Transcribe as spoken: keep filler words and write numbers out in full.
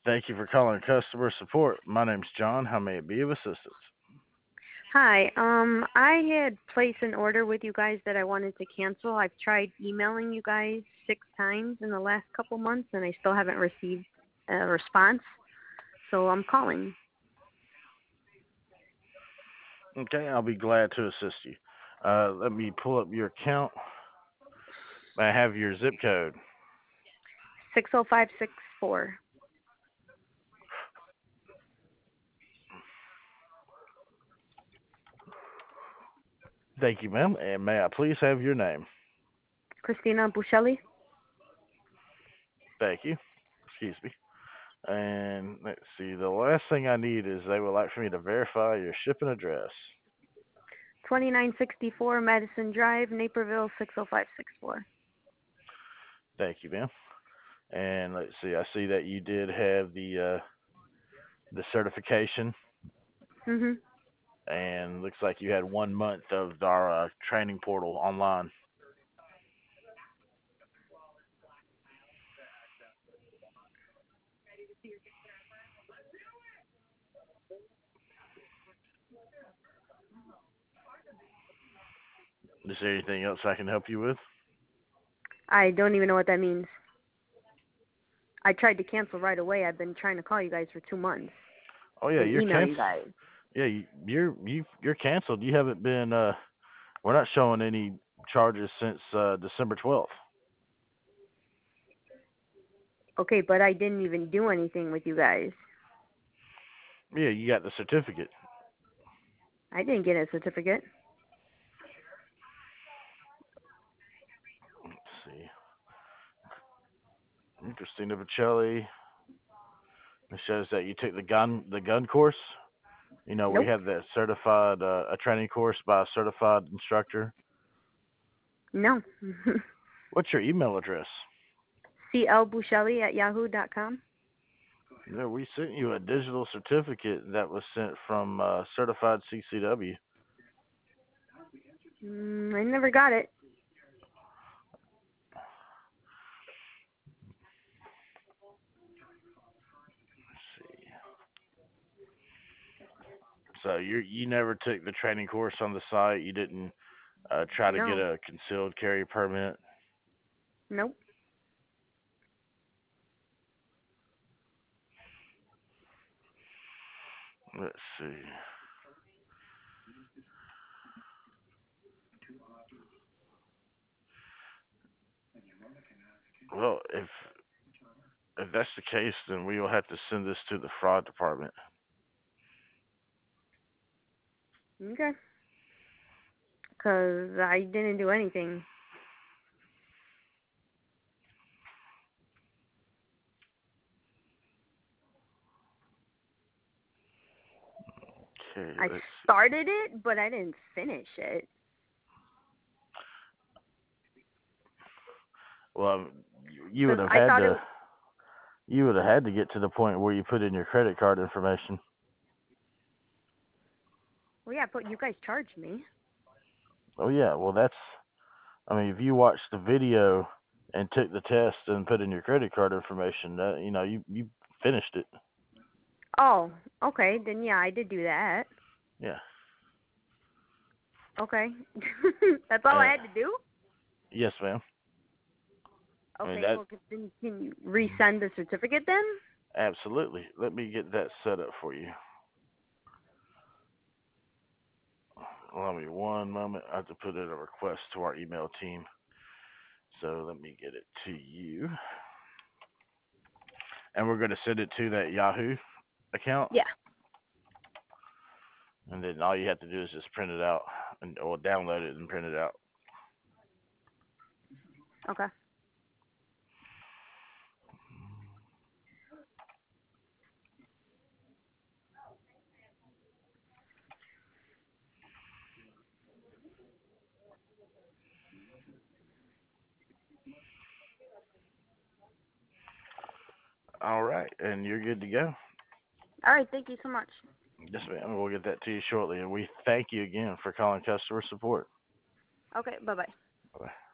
Thank you for calling customer support. My name's John. How may it be of assistance? Hi. Um, I had placed an order with you guys that I wanted to cancel. I've tried emailing you guys six times in the last couple months, and I still haven't received a response. So I'm calling. Okay, I'll be glad to assist you. Uh, let me pull up your account. May I have your zip code? Six oh five six four. Thank you, ma'am. And may I please have your name? Christina Buscelli. Thank you. Excuse me. And let's see. The last thing I need is they would like for me to verify your shipping address. Twenty-nine sixty-four Madison Drive, Naperville six oh five six four. Thank you, ma'am. And let's see. I see that you did have the uh, the certification, Mhm. and looks like you had one month of our uh, training portal online. Is there anything else I can help you with? I don't even know what that means. I tried to cancel right away. I've been trying to call you guys for two months Oh yeah, and you're email canceled. you guys. Yeah, you, you're you you're canceled. You haven't been. Uh, we're not showing any charges since uh, December twelfth. Okay, but I didn't even do anything with you guys. Yeah, you got the certificate. I didn't get a certificate. Let's see. Christina Bocelli. It shows that you took the gun the gun course. You know, we Nope. have that certified uh, a training course by a certified instructor. No. What's your email address? C L Buscelli at yahoo dot com. Yeah, we sent you a digital certificate that was sent from uh, Certified C C W. Mm, I never got it. Let's see. So you you never took the training course on the site. You didn't uh, try to get No. a concealed carry permit. Nope. Let's see. Well, if if that's the case, then we will have to send this to the fraud department. Okay. Because I didn't do anything. Okay, I let's see. started it, but I didn't finish it. Well, you would Because have I had thought it. to you would have had to get to the point where you put in your credit card information. Well, yeah, but you guys charged me. Oh yeah, well that's I mean if you watched the video and took the test and put in your credit card information, that you know you you finished it. Oh, okay. Then yeah, I did do that. Yeah. Okay. That's all I Uh, had to do. yes, ma'am. I mean Okay. that Well, can, can you resend the certificate then? absolutely. Let me get that set up for you. Allow me one moment. I have to put in a request to our email team. So let me get it to you. And we're going to send it to that Yahoo account. Yeah. And then all you have to do is just print it out and or download it and print it out. Okay. All right, and you're good to go. All right. Thank you so much. Yes, ma'am. We'll get that to you shortly. And we thank you again for calling customer support. Okay. Bye bye. Bye.